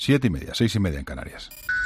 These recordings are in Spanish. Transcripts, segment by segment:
7:30, 6:30 en Canarias.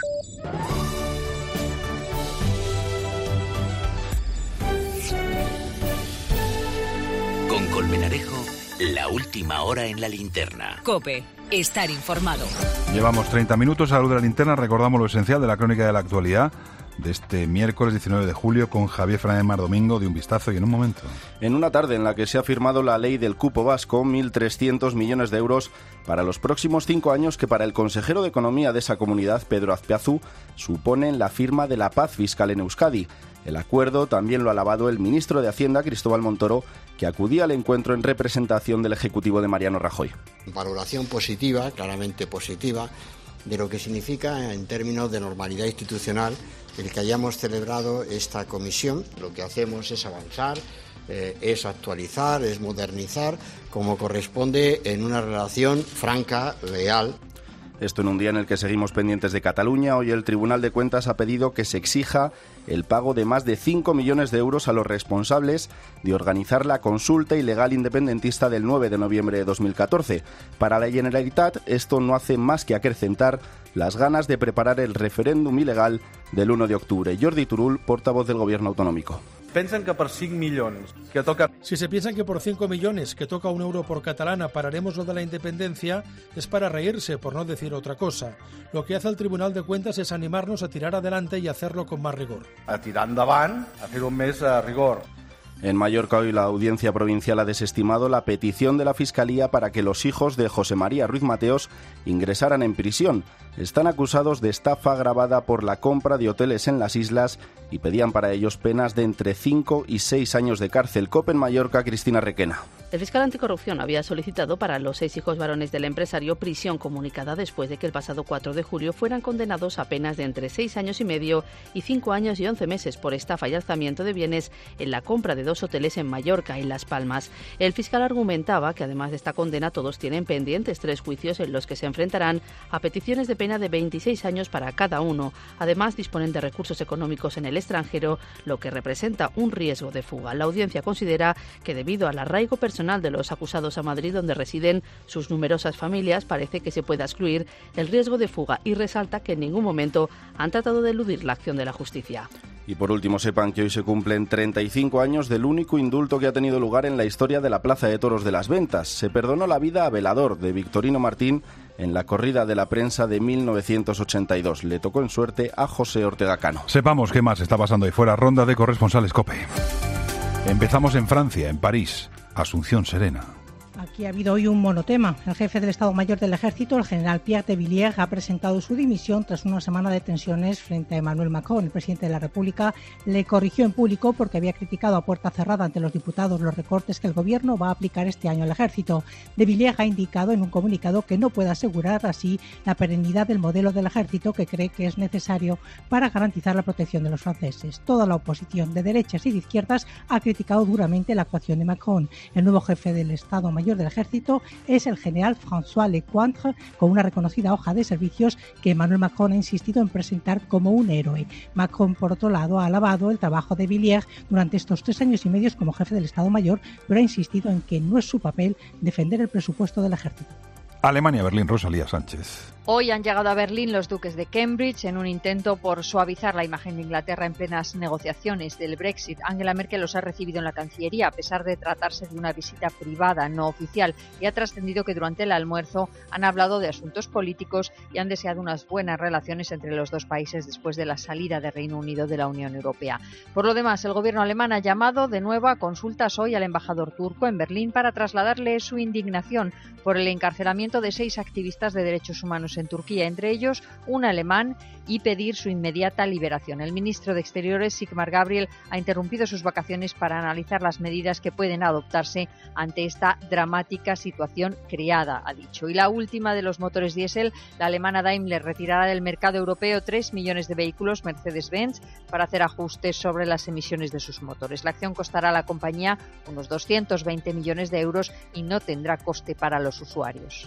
Con Colmenarejo, la última hora en la linterna. COPE, estar informado. Llevamos 30 minutos a la luz de la linterna, recordamos lo esencial de la crónica de la actualidad de este miércoles 19 de julio con Javier Fernández Mardomingo. De un vistazo y en un momento. En una tarde en la que se ha firmado la ley del cupo vasco, 1.300 millones de euros para los próximos 5 años que para el consejero de Economía de esa comunidad, Pedro Azpiazu, suponen la firma de la paz fiscal en Euskadi. El acuerdo también lo ha alabado el ministro de Hacienda, Cristóbal Montoro, que acudía al encuentro en representación del Ejecutivo de Mariano Rajoy. Valoración positiva, claramente positiva, de lo que significa en términos de normalidad institucional el que hayamos celebrado esta comisión. Lo que hacemos es avanzar, es actualizar, es modernizar, como corresponde en una relación franca, leal. Esto en un día en el que seguimos pendientes de Cataluña. Hoy el Tribunal de Cuentas ha pedido que se exija el pago de más de 5 millones de euros a los responsables de organizar la consulta ilegal independentista del 9 de noviembre de 2014. Para la Generalitat, esto no hace más que acrecentar las ganas de preparar el referéndum ilegal del 1 de octubre. Jordi Turull, portavoz del Gobierno autonómico. Pensen que por 5 millones que toca... Si se piensan que por 5 millones que toca 1 euro por catalana pararemos lo de la independencia, es para reírse, por no decir otra cosa. Lo que hace el Tribunal de Cuentas es animarnos a tirar adelante y hacerlo con más rigor. A tirar endavant, a fer-ho amb més rigor. En Mallorca hoy la Audiencia Provincial ha desestimado la petición de la Fiscalía para que los hijos de José María Ruiz Mateos ingresaran en prisión. Están acusados de estafa agravada por la compra de hoteles en las islas y pedían para ellos penas de entre 5 y 6 años de cárcel. COPE en Mallorca, Cristina Requena. El fiscal anticorrupción había solicitado para los 6 hijos varones del empresario prisión comunicada después de que el pasado 4 de julio fueran condenados a penas de entre 6 años y medio y 5 años y 11 meses por estafa y alzamiento de bienes en la compra de 2 hoteles en Mallorca y Las Palmas. El fiscal argumentaba que además de esta condena todos tienen pendientes 3 juicios en los que se enfrentarán a peticiones de pena de 26 años para cada uno. Además disponen de recursos económicos en el extranjero, lo que representa un riesgo de fuga. La audiencia considera que debido al arraigo personal de los acusados a Madrid, donde residen sus numerosas familias, parece que se pueda excluir el riesgo de fuga y resalta que en ningún momento han tratado de eludir la acción de la justicia. Y por último, sepan que hoy se cumplen 35 años del único indulto que ha tenido lugar en la historia de la Plaza de Toros de Las Ventas. Se perdonó la vida a Velador, de Victorino Martín, en la corrida de la prensa de 1982. Le tocó en suerte a José Ortega Cano. Sepamos qué más está pasando ahí fuera. Ronda de corresponsales COPE. Empezamos en Francia, en París. Asunción Serena. Aquí ha habido hoy un monotema. El jefe del Estado Mayor del Ejército, el general Pierre de Villiers, ha presentado su dimisión tras una semana de tensiones frente a Emmanuel Macron. El presidente de la República le corrigió en público porque había criticado a puerta cerrada ante los diputados los recortes que el gobierno va a aplicar este año al ejército. De Villiers ha indicado en un comunicado que no puede asegurar así la perennidad del modelo del ejército que cree que es necesario para garantizar la protección de los franceses. Toda la oposición de derechas y de izquierdas ha criticado duramente la actuación de Macron. El nuevo jefe del Estado Mayor del Ejército es el general François Lecointre, con una reconocida hoja de servicios que Emmanuel Macron ha insistido en presentar como un héroe. Macron, por otro lado, ha alabado el trabajo de Villiers durante estos 3 años y medio como jefe del Estado Mayor, pero ha insistido en que no es su papel defender el presupuesto del ejército. Alemania, Berlín, Rosalía Sánchez. Hoy han llegado a Berlín los duques de Cambridge en un intento por suavizar la imagen de Inglaterra en plenas negociaciones del Brexit. Angela Merkel los ha recibido en la Cancillería, a pesar de tratarse de una visita privada, no oficial, y ha trascendido que durante el almuerzo han hablado de asuntos políticos y han deseado unas buenas relaciones entre los dos países después de la salida del Reino Unido de la Unión Europea. Por lo demás, el gobierno alemán ha llamado de nuevo a consultas hoy al embajador turco en Berlín para trasladarle su indignación por el encarcelamiento de 6 activistas de derechos humanos en Turquía, entre ellos un alemán, y pedir su inmediata liberación. El ministro de Exteriores, Sigmar Gabriel, ha interrumpido sus vacaciones para analizar las medidas que pueden adoptarse ante esta dramática situación creada, ha dicho. Y la última de los motores diésel, la alemana Daimler retirará del mercado europeo 3 millones de vehículos Mercedes-Benz para hacer ajustes sobre las emisiones de sus motores. La acción costará a la compañía unos 220 millones de euros y no tendrá coste para los usuarios.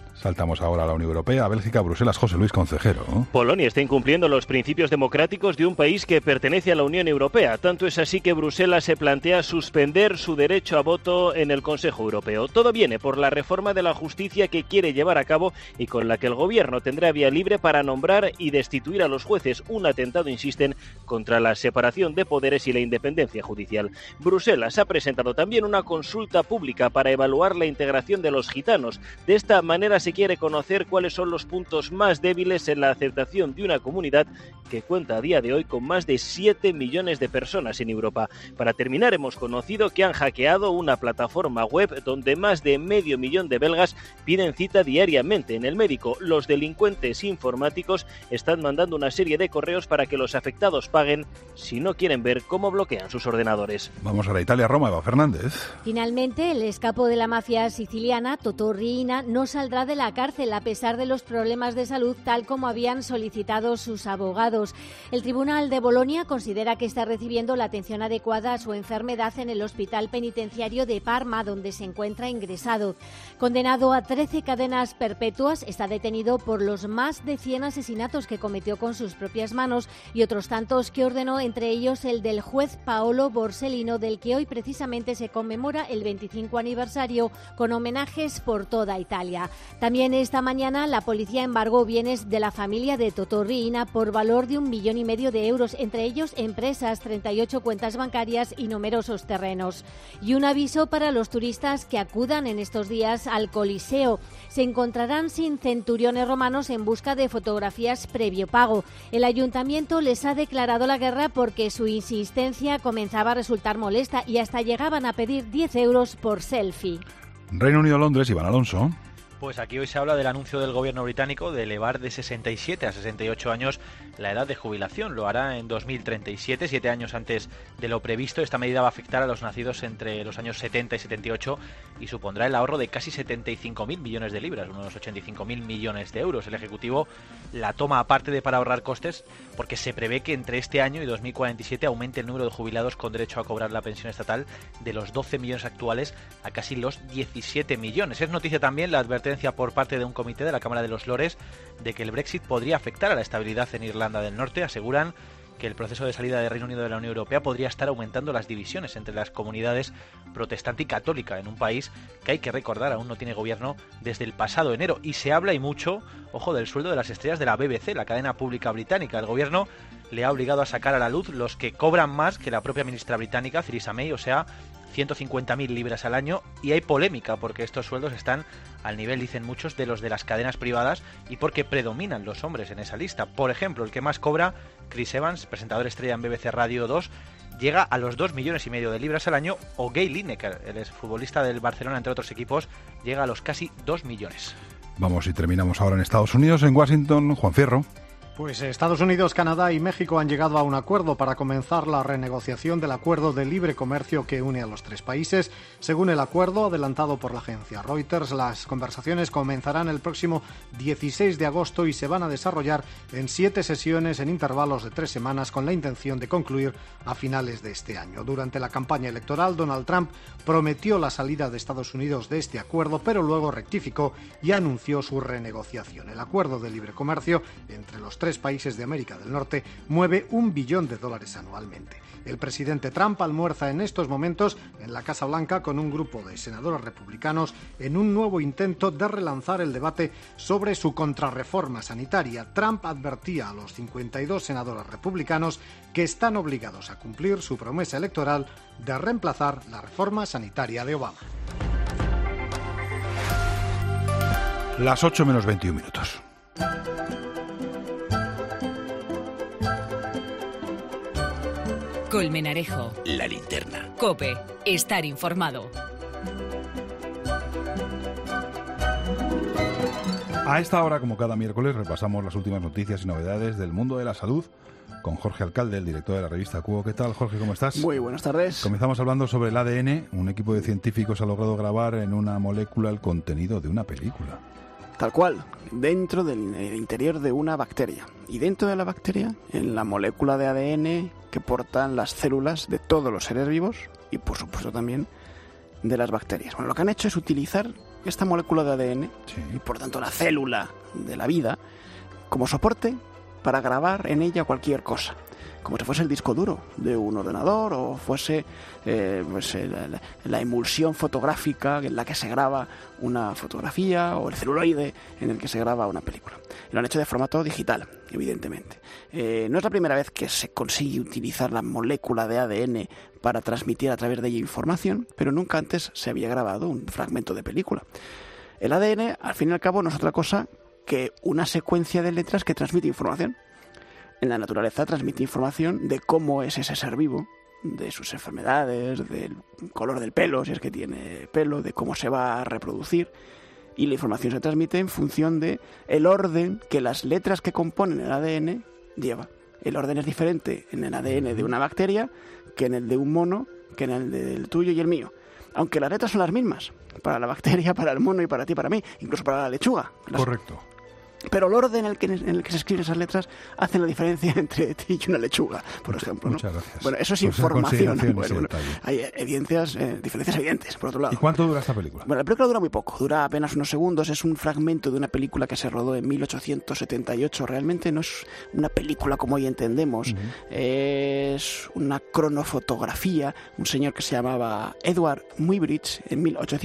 Saltamos ahora a la Unión Europea, a Bélgica, a Bruselas. José Luis Concejero. Polonia está incumpliendo los principios democráticos de un país que pertenece a la Unión Europea. Tanto es así que Bruselas se plantea suspender su derecho a voto en el Consejo Europeo. Todo viene por la reforma de la justicia que quiere llevar a cabo y con la que el gobierno tendrá vía libre para nombrar y destituir a los jueces. Un atentado, insisten, contra la separación de poderes y la independencia judicial. Bruselas ha presentado también una consulta pública para evaluar la integración de los gitanos. De esta manera se quiere conocer cuáles son los puntos más débiles en la aceptación de una comunidad que cuenta a día de hoy con más de 7 millones de personas en Europa. Para terminar, hemos conocido que han hackeado una plataforma web donde más de 500.000 de belgas piden cita diariamente en el médico. Los delincuentes informáticos están mandando una serie de correos para que los afectados paguen si no quieren ver cómo bloquean sus ordenadores. Vamos a la Italia-Roma, Eva Fernández. Finalmente, el escapo de la mafia siciliana, Totò Riina, no saldrá de la cárcel a pesar de los problemas de salud, tal como habían solicitado sus abogados. El Tribunal de Bolonia considera que está recibiendo la atención adecuada a su enfermedad en el Hospital Penitenciario de Parma, donde se encuentra ingresado. Condenado a 13 cadenas perpetuas, está detenido por los más de 100 asesinatos que cometió con sus propias manos y otros tantos que ordenó, entre ellos el del juez Paolo Borsellino, del que hoy precisamente se conmemora el 25 aniversario con homenajes por toda Italia. También esta mañana la policía embargó bienes de la familia de Totò Riina por valor de 1,5 millones de euros, entre ellos empresas, 38 cuentas bancarias y numerosos terrenos. Y un aviso para los turistas que acudan en estos días al Coliseo. Se encontrarán sin centuriones romanos en busca de fotografías previo pago. El ayuntamiento les ha declarado la guerra porque su insistencia comenzaba a resultar molesta y hasta llegaban a pedir 10 euros por selfie. Reino Unido, Londres, Iván Alonso. Pues aquí hoy se habla del anuncio del gobierno británico de elevar de 67 a 68 años la edad de jubilación. Lo hará en 2037, 7 años antes de lo previsto. Esta medida va a afectar a los nacidos entre los años 70 y 78 y supondrá el ahorro de casi 75.000 millones de libras, unos 85.000 millones de euros. El Ejecutivo la toma aparte de para ahorrar costes porque se prevé que entre este año y 2047 aumente el número de jubilados con derecho a cobrar la pensión estatal de los 12 millones actuales a casi los 17 millones. Es noticia también la advertencia por parte de un comité de la Cámara de los Lores de que el Brexit podría afectar a la estabilidad en Irlanda del Norte. Aseguran que el proceso de salida del Reino Unido de la Unión Europea podría estar aumentando las divisiones entre las comunidades protestante y católica en un país que, hay que recordar, aún no tiene gobierno desde el pasado enero. Y se habla y mucho, ojo, del sueldo de las estrellas de la BBC, la cadena pública británica. El gobierno le ha obligado a sacar a la luz los que cobran más que la propia ministra británica, Theresa May, o sea, 150.000 libras al año, y hay polémica porque estos sueldos están al nivel, dicen muchos, de los de las cadenas privadas y porque predominan los hombres en esa lista. Por ejemplo, el que más cobra, Chris Evans, presentador estrella en BBC Radio 2, llega a los 2,5 millones de libras al año, o Gary Lineker, el exfutbolista del Barcelona, entre otros equipos, llega a los casi 2 millones. Vamos y terminamos ahora en Estados Unidos, en Washington, Juan Fierro. Pues Estados Unidos, Canadá y México han llegado a un acuerdo para comenzar la renegociación del acuerdo de libre comercio que une a los tres países. Según el acuerdo adelantado por la agencia Reuters, las conversaciones comenzarán el próximo 16 de agosto y se van a desarrollar en 7 sesiones en intervalos de 3 semanas con la intención de concluir a finales de este año. Durante la campaña electoral, Donald Trump prometió la salida de Estados Unidos de este acuerdo, pero luego rectificó y anunció su renegociación. El acuerdo de libre comercio entre los tres países de América del Norte mueve $1 billón anualmente. El presidente Trump almuerza en estos momentos en la Casa Blanca con un grupo de senadores republicanos en un nuevo intento de relanzar el debate sobre su contrarreforma sanitaria. Trump advertía a los 52 senadores republicanos que están obligados a cumplir su promesa electoral de reemplazar la reforma sanitaria de Obama. Las 8 menos 21 minutos. Colmenarejo. La linterna. COPE. Estar informado. A esta hora, como cada miércoles, repasamos las últimas noticias y novedades del mundo de la salud con Jorge Alcalde, el director de la revista Cuo. ¿Qué tal, Jorge? ¿Cómo estás? Muy buenas tardes. Comenzamos hablando sobre el ADN. Un equipo de científicos ha logrado grabar en una molécula el contenido de una película. Tal cual, dentro del interior de una bacteria. Y dentro de la bacteria, en la molécula de ADN que portan las células de todos los seres vivos y, por supuesto, también de las bacterias. Bueno, lo que han hecho es utilizar esta molécula de ADN, y por tanto la célula de la vida, como soporte para grabar en ella cualquier cosa, como si fuese el disco duro de un ordenador o fuese la emulsión fotográfica en la que se graba una fotografía, o el celuloide en el que se graba una película. Lo han hecho de formato digital, evidentemente. No es la primera vez que se consigue utilizar la molécula de ADN para transmitir a través de ella información, pero nunca antes se había grabado un fragmento de película. El ADN, al fin y al cabo, no es otra cosa que una secuencia de letras que transmite información. En la naturaleza transmite información de cómo es ese ser vivo, de sus enfermedades, del color del pelo, si es que tiene pelo, de cómo se va a reproducir. Y la información se transmite en función de el orden que las letras que componen el ADN lleva. El orden es diferente en el ADN de una bacteria que en el de un mono, que en el del tuyo y el mío. Aunque las letras son las mismas, para la bacteria, para el mono y para ti y para mí, incluso para la lechuga. Correcto. Pero el orden en el que se escriben esas letras hace la diferencia entre ti y una lechuga, por ejemplo, ¿no? Muchas gracias. Bueno, eso es Por información. bueno, Hay diferencias evidentes, por otro lado. ¿Y cuánto dura esta película? Bueno, la película dura muy poco, dura apenas unos segundos. Es un fragmento de una película que se rodó en 1878. Realmente no es una película como hoy entendemos. Es una cronofotografía. Un señor que se llamaba Edward Muybridge, en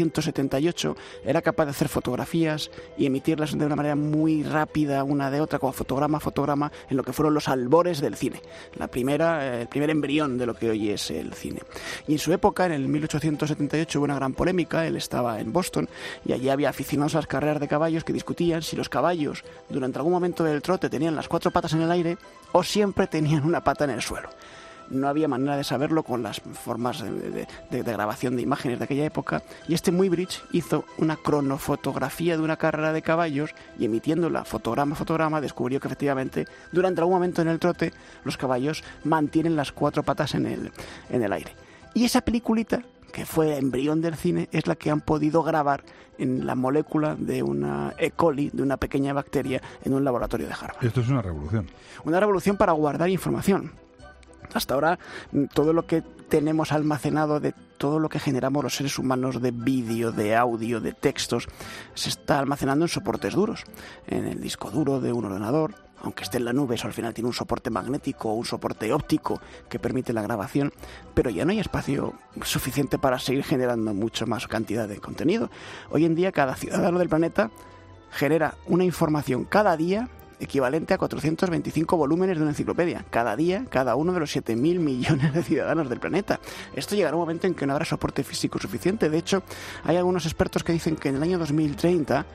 1878, era capaz de hacer fotografías y emitirlas de una manera muy rápida una de otra, como fotograma a fotograma, en lo que fueron los albores del cine. El primer embrión de lo que hoy es el cine. Y en su época, en el 1878, hubo una gran polémica. Él estaba en Boston y allí había aficionados a las carreras de caballos que discutían si los caballos durante algún momento del trote tenían las 4 patas en el aire o siempre tenían una pata en el suelo. No había manera de saberlo con las formas de grabación de imágenes de aquella época, y Muybridge hizo una cronofotografía de una carrera de caballos y, emitiéndola fotograma a fotograma, descubrió que efectivamente durante algún momento en el trote los caballos mantienen las 4 patas en el aire. Y esa peliculita, que fue el embrión del cine, es la que han podido grabar en la molécula de una E. coli, de una pequeña bacteria, en un laboratorio de Harvard. Esto es una revolución. Una revolución para guardar información. Hasta ahora, todo lo que tenemos almacenado de todo lo que generamos los seres humanos de vídeo, de audio, de textos, se está almacenando en soportes duros, en el disco duro de un ordenador. Aunque esté en la nube, eso al final tiene un soporte magnético o un soporte óptico que permite la grabación, pero ya no hay espacio suficiente para seguir generando mucho más cantidad de contenido. Hoy en día, cada ciudadano del planeta genera una información cada día equivalente a 425 volúmenes de una enciclopedia. Cada día, cada uno de los 7.000 millones de ciudadanos del planeta. Esto llegará un momento en que no habrá soporte físico suficiente. De hecho, hay algunos expertos que dicen que en el año 2030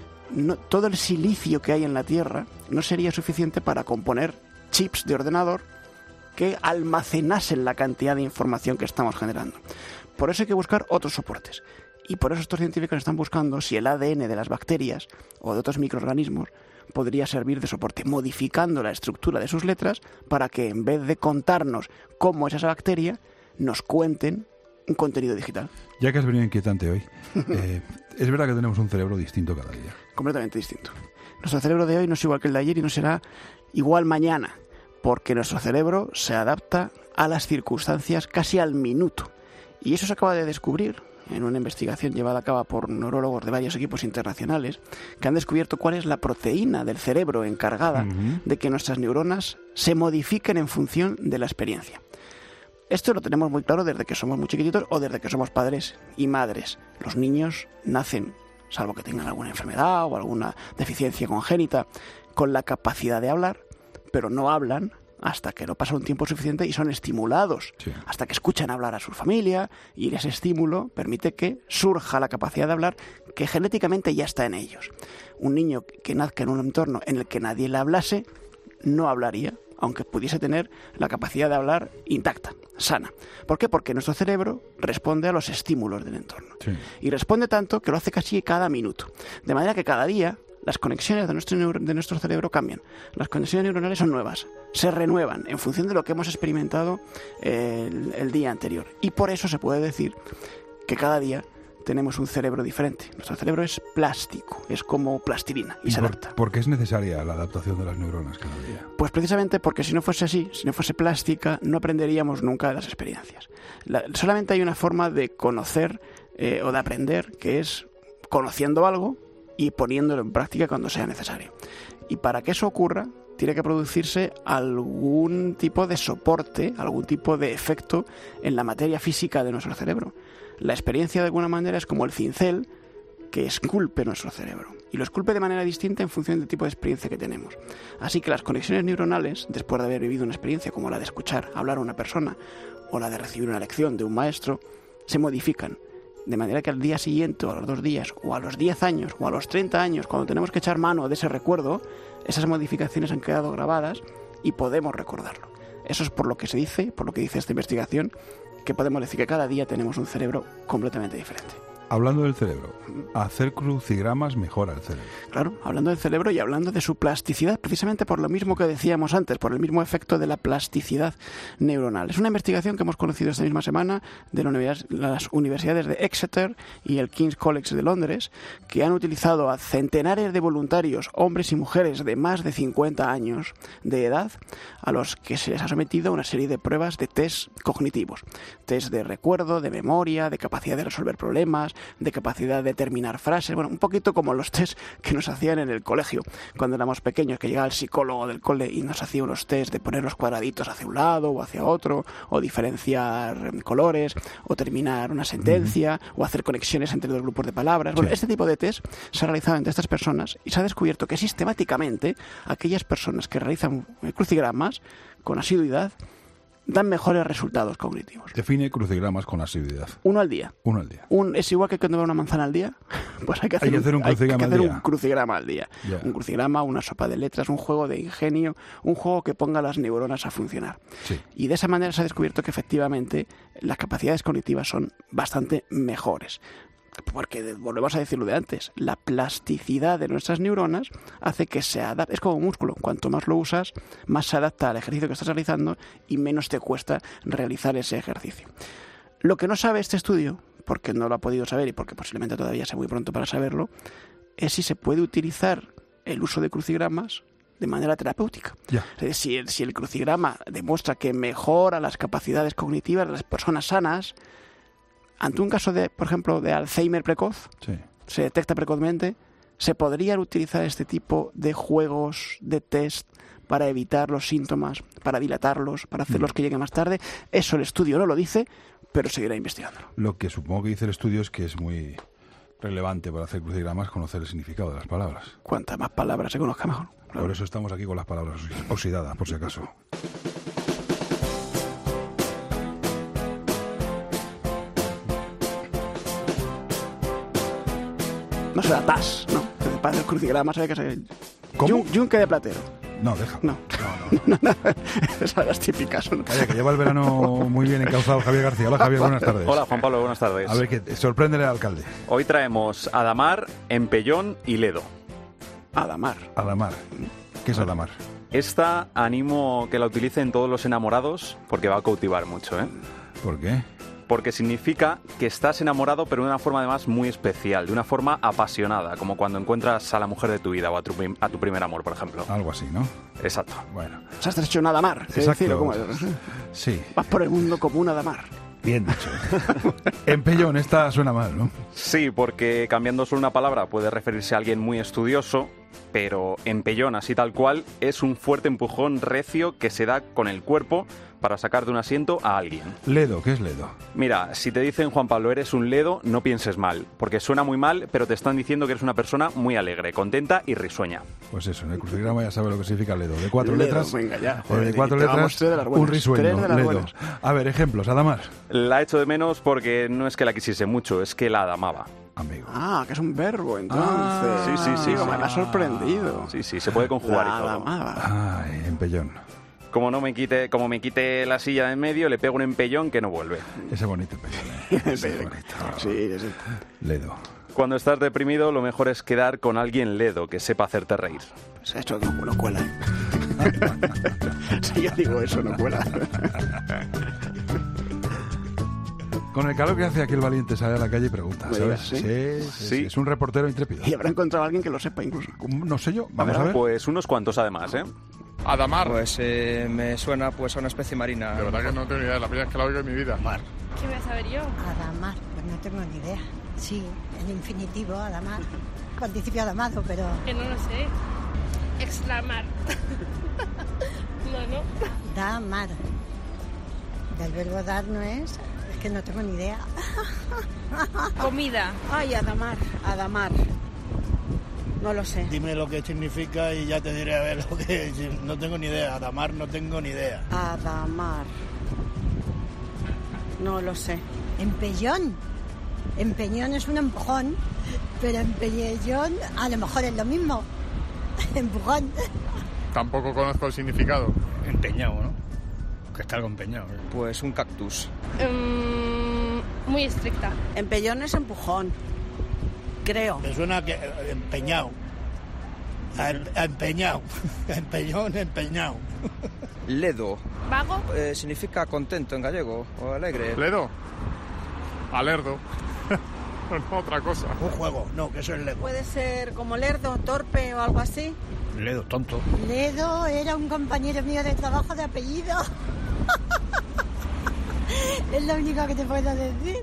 todo el silicio que hay en la Tierra no sería suficiente para componer chips de ordenador que almacenasen la cantidad de información que estamos generando. Por eso hay que buscar otros soportes. Y por eso estos científicos están buscando si el ADN de las bacterias o de otros microorganismos podría servir de soporte, modificando la estructura de sus letras para que, en vez de contarnos cómo es esa bacteria, nos cuenten un contenido digital. Ya que has venido inquietante hoy, es verdad que tenemos un cerebro distinto cada día. Completamente distinto. Nuestro cerebro de hoy no es igual que el de ayer y no será igual mañana, porque nuestro cerebro se adapta a las circunstancias casi al minuto. Y eso se acaba de descubrir en una investigación llevada a cabo por neurólogos de varios equipos internacionales, que han descubierto cuál es la proteína del cerebro encargada de que nuestras neuronas se modifiquen en función de la experiencia. Esto lo tenemos muy claro desde que somos muy chiquititos o desde que somos padres y madres. Los niños nacen, salvo que tengan alguna enfermedad o alguna deficiencia congénita, con la capacidad de hablar, pero no hablan hasta que no pasa un tiempo suficiente y son estimulados, hasta que escuchan hablar a su familia, y ese estímulo permite que surja la capacidad de hablar que genéticamente ya está en ellos. Un niño que nazca en un entorno en el que nadie le hablase no hablaría, aunque pudiese tener la capacidad de hablar intacta, sana. ¿Por qué? Porque nuestro cerebro responde a los estímulos del entorno. Sí. Y responde tanto que lo hace casi cada minuto. De manera que cada día las conexiones de nuestro cerebro cambian. Las conexiones neuronales son nuevas, se renuevan en función de lo que hemos experimentado el día anterior. Y por eso se puede decir que cada día tenemos un cerebro diferente. Nuestro cerebro es plástico, es como plastilina y se adapta. ¿Por qué es necesaria la adaptación de las neuronas cada día? Pues precisamente porque si no fuese así, si no fuese plástica, no aprenderíamos nunca de las experiencias. Solamente hay una forma de conocer o de aprender, que es conociendo algo y poniéndolo en práctica cuando sea necesario. Y para que eso ocurra, tiene que producirse algún tipo de soporte, algún tipo de efecto en la materia física de nuestro cerebro. La experiencia, de alguna manera, es como el cincel que esculpe nuestro cerebro. Y lo esculpe de manera distinta en función del tipo de experiencia que tenemos. Así que las conexiones neuronales, después de haber vivido una experiencia como la de escuchar hablar a una persona o la de recibir una lección de un maestro, se modifican. De manera que al día siguiente, o a los 2 días, o a los 10 años, o a los 30 años, cuando tenemos que echar mano de ese recuerdo, esas modificaciones han quedado grabadas y podemos recordarlo. Eso es por lo que se dice, por lo que dice esta investigación, que podemos decir que cada día tenemos un cerebro completamente diferente. Hablando del cerebro, hacer crucigramas mejora el cerebro. Claro, hablando del cerebro y hablando de su plasticidad, precisamente por lo mismo que decíamos antes, por el mismo efecto de la plasticidad neuronal. Es una investigación que hemos conocido esta misma semana de las universidades de Exeter y el King's College de Londres, que han utilizado a centenares de voluntarios, hombres y mujeres de más de 50 años de edad, a los que se les ha sometido a una serie de pruebas de test cognitivos. Test de recuerdo, de memoria, de capacidad de resolver problemas, de capacidad de terminar frases, bueno, un poquito como los test que nos hacían en el colegio cuando éramos pequeños, que llegaba el psicólogo del cole y nos hacía unos test de poner los cuadraditos hacia un lado o hacia otro, o diferenciar colores, o terminar una sentencia, o hacer conexiones entre 2 grupos de palabras. Bueno, este tipo de test se ha realizado entre estas personas y se ha descubierto que sistemáticamente aquellas personas que realizan crucigramas con asiduidad dan mejores resultados cognitivos. Define crucigramas con asiduidad. 1 al día. 1 al día. ¿Es igual que cuando ve una manzana al día? Pues hay que hacer un crucigrama al día. Yeah. Un crucigrama, una sopa de letras, un juego de ingenio, un juego que ponga las neuronas a funcionar. Sí. Y de esa manera se ha descubierto que efectivamente las capacidades cognitivas son bastante mejores. Porque, volvemos a decirlo de antes, la plasticidad de nuestras neuronas hace que se adapte. Es como un músculo. Cuanto más lo usas, más se adapta al ejercicio que estás realizando y menos te cuesta realizar ese ejercicio. Lo que no sabe este estudio, porque no lo ha podido saber y porque posiblemente todavía sea muy pronto para saberlo, es si se puede utilizar el uso de crucigramas de manera terapéutica. Yeah. Es decir, si el crucigrama demuestra que mejora las capacidades cognitivas de las personas sanas, ante un caso de, por ejemplo, de Alzheimer precoz, sí, se detecta precozmente, ¿se podrían utilizar este tipo de juegos, de test, para evitar los síntomas, para dilatarlos, para hacerlos que lleguen más tarde? Eso el estudio no lo dice, pero seguirá investigándolo. Lo que supongo que dice el estudio es que es muy relevante para hacer crucigramas conocer el significado de las palabras. Cuantas más palabras se conozca, mejor. Claro. Por eso estamos aquí con las palabras oxidadas, por si acaso. No será TAS, ¿no? Para el crucigrama sabe que se... ¿Cómo? Yunque de platero. No, deja. No. Esas son las típicas. ¿No? Vaya, que lleva el verano muy bien encauzado Javier García. Hola, Javier, buenas tardes. Hola, Juan Pablo, buenas tardes. A ver, que sorpréndele al alcalde. Hoy traemos Adamar, Empellón y Ledo. Adamar. ¿Qué es Adamar? Esta animo que la utilicen todos los enamorados porque va a cautivar mucho, ¿eh? ¿Por qué? Porque significa que estás enamorado, pero de una forma además muy especial, de una forma apasionada, como cuando encuentras a la mujer de tu vida o a tu primer amor, por ejemplo. Algo así, ¿no? Exacto. Bueno. Se has hecho un Adamar. Exacto. ¿Cómo es? Sí. Vas por el mundo como un Adamar. Bien dicho. Empellón, esta suena mal, ¿no? Sí, porque cambiando solo una palabra puede referirse a alguien muy estudioso, pero empellón, así tal cual, es un fuerte empujón recio que se da con el cuerpo para sacar de un asiento a alguien. Ledo, ¿qué es ledo? Mira, si te dicen, Juan Pablo, eres un ledo, no pienses mal, porque suena muy mal, pero te están diciendo que eres una persona muy alegre, contenta y risueña. Pues eso, en el crucigrama ya sabe lo que significa ledo. De 4 letras, venga ya. Joder, de 4 letras, un risueño, ledo. A ver, ejemplos, Adamar. La echo de menos porque no es que la quisiese mucho, es que la adamaba. Amigo. Que es un verbo, entonces. Sí. Me ha sorprendido. Sí, se puede conjugar y todo. Adamaba. Ay, empellón. Como me quite la silla de en medio, le pego un empellón que no vuelve. Ese bonito empellón. Ese bonito. Sí. Ledo. Cuando estás deprimido, lo mejor es quedar con alguien ledo que sepa hacerte reír. Pues esto no cuela. Si yo digo eso, no cuela. Con el calor que hace aquí el valiente sale a la calle y pregunta, ¿sabes? Sí. Es un reportero intrépido. Y habrá encontrado a alguien que lo sepa incluso. No sé yo, vamos a ver. Pues unos cuantos además, ¿eh? Adamar. Pues me suena pues a una especie marina. De verdad que no tengo ni idea, la primera vez que la oigo en mi vida. Mar. ¿Qué voy a saber yo? Adamar, pues no tengo ni idea. Sí, en infinitivo, Adamar. Participio Adamado, pero... Que no lo sé. Exclamar. No. Da, mar. Del verbo dar no es... Es que no tengo ni idea. Comida. Ay, Adamar. No lo sé. Dime lo que significa y ya te diré a ver lo que... No tengo ni idea. Adamar no tengo ni idea. Adamar. No lo sé. Empellón. Empeñón es un empujón, pero empellón a lo mejor es lo mismo. Empujón. Tampoco conozco el significado. Empeñado, ¿no? Que está algo empeñado. Pues un cactus. Muy estricta. Empellón es empujón. Creo. Me suena que empeñado. Empeñado. Empeñón, empeñado. Ledo. ¿Vago? Significa contento en gallego o alegre. ¿Ledo? Alerdo. No, otra cosa. Un juego, no, que eso es ledo. Puede ser como lerdo, torpe o algo así. Ledo, tonto. Ledo era un compañero mío de trabajo de apellido. Es lo único que te puedo decir.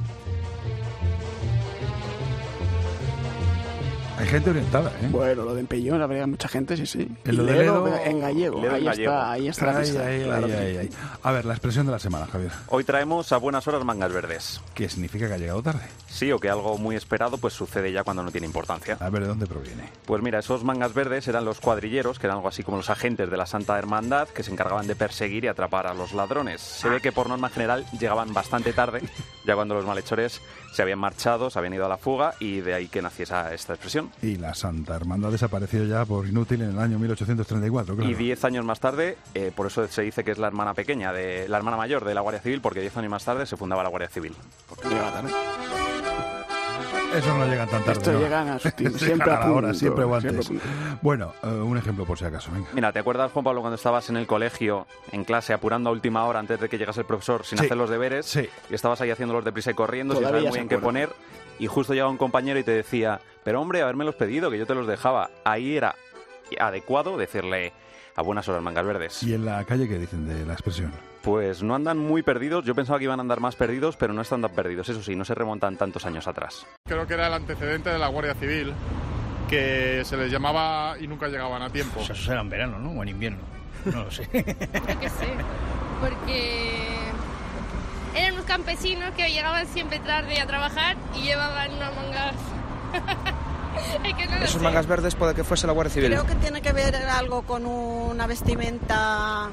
Hay gente orientada, ¿eh? Bueno, lo de empellón, la verdad, mucha gente, sí. En lo de Ledo, en gallego. Ahí está la pista. Ay. A ver, la expresión de la semana, Javier. Hoy traemos a buenas horas mangas verdes. ¿Qué significa que ha llegado tarde? Sí, o que algo muy esperado pues sucede ya cuando no tiene importancia. A ver, ¿de dónde proviene? Pues mira, esos mangas verdes eran los cuadrilleros, que eran algo así como los agentes de la Santa Hermandad, que se encargaban de perseguir y atrapar a los ladrones. Se ve que por norma general llegaban bastante tarde, ya cuando los malhechores se habían marchado, se habían ido a la fuga, y de ahí que naciese esta expresión. Y la Santa Hermandad desapareció ya por inútil en el año 1834, claro. Y 10 años más tarde, por eso se dice que es la hermana pequeña, la hermana mayor de la Guardia Civil, porque 10 años más tarde se fundaba la Guardia Civil. Porque llega tarde. Eso no llegan tan tarde. Esto ¿no? llegan a su tiempo, siempre a punto. Ahora, siempre o antes. Bueno, un ejemplo por si acaso, venga. Mira, ¿te acuerdas, Juan Pablo, cuando estabas en el colegio, en clase, apurando a última hora antes de que llegase el profesor sin hacer los deberes? Sí. Y estabas ahí haciéndolos deprisa y corriendo, sin Todavía saber muy bien qué poner, y justo llegaba un compañero y te decía, pero hombre, habérmelos pedido, que yo te los dejaba. Ahí era adecuado decirle a buenas horas mangas verdes. ¿Y en la calle qué dicen de la expresión? Pues no andan muy perdidos, yo pensaba que iban a andar más perdidos, pero no están tan perdidos, eso sí, no se remontan tantos años atrás. Creo que era el antecedente de la Guardia Civil, que se les llamaba y nunca llegaban a tiempo. Pues eso era en verano, ¿no? O en invierno. No lo sé. Creo que sí, porque eran unos campesinos que llegaban siempre tarde a trabajar y llevaban unas mangas. Es que no lo Esos sé. mangas verdes puede que fuese la Guardia Civil. Creo que tiene que ver algo con una vestimenta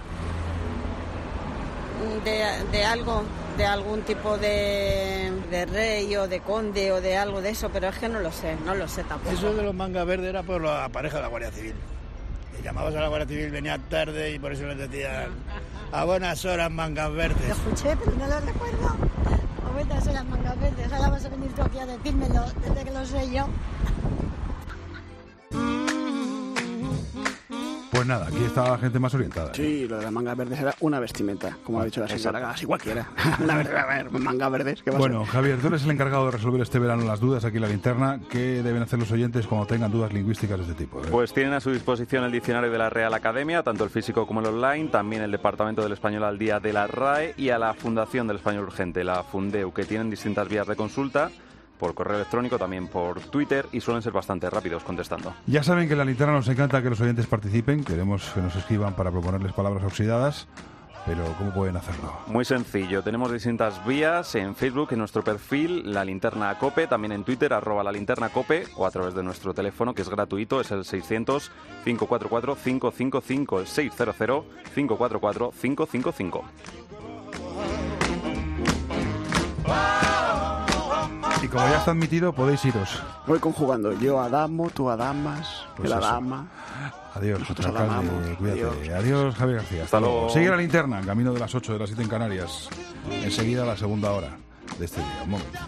de algo, de algún tipo de rey o de conde o de algo de eso, pero es que no lo sé tampoco. Eso de los mangas verdes era por la pareja de la Guardia Civil. Y llamabas a la Guardia Civil, venía tarde y por eso les decían a buenas horas mangas verdes. Lo escuché, pero no lo recuerdo. A buenas horas mangas verdes. Ahora vas a venir tú aquí a decírmelo desde que lo sé yo. Pues nada, aquí está la gente más orientada. Sí, lo de las mangas verdes era una vestimenta, como ha dicho la señora, así cualquiera. Mangas verdes, ¿qué va a Bueno, ser? Javier, tú eres el encargado de resolver este verano las dudas aquí en la linterna. ¿Qué deben hacer los oyentes cuando tengan dudas lingüísticas de este tipo? Pues tienen a su disposición el diccionario de la Real Academia, tanto el físico como el online, también el Departamento del Español al Día de la RAE y a la Fundación del Español Urgente, la Fundeu, que tienen distintas vías de consulta, por correo electrónico, también por Twitter, y suelen ser bastante rápidos contestando. Ya saben que en la linterna nos encanta que los oyentes participen, queremos que nos escriban para proponerles palabras oxidadas, pero ¿cómo pueden hacerlo? Muy sencillo, tenemos distintas vías en Facebook, en nuestro perfil, La Linterna Cope, también en Twitter, @La Linterna Cope, o a través de nuestro teléfono, que es gratuito, es el 600-544-555, el 600-544-555. Y como ya está admitido, podéis iros. Voy conjugando, yo adamo, tú adamas, Pues él eso. adama. Adiós, Nosotros alcalde, adamamos. cuídate. Adiós, Javier García. Hasta luego. Sigue la linterna, en camino de las 8, de las 7 en Canarias. Enseguida la segunda hora de este día. Un momento.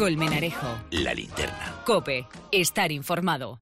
Colmenarejo. La Linterna. COPE. Estar informado.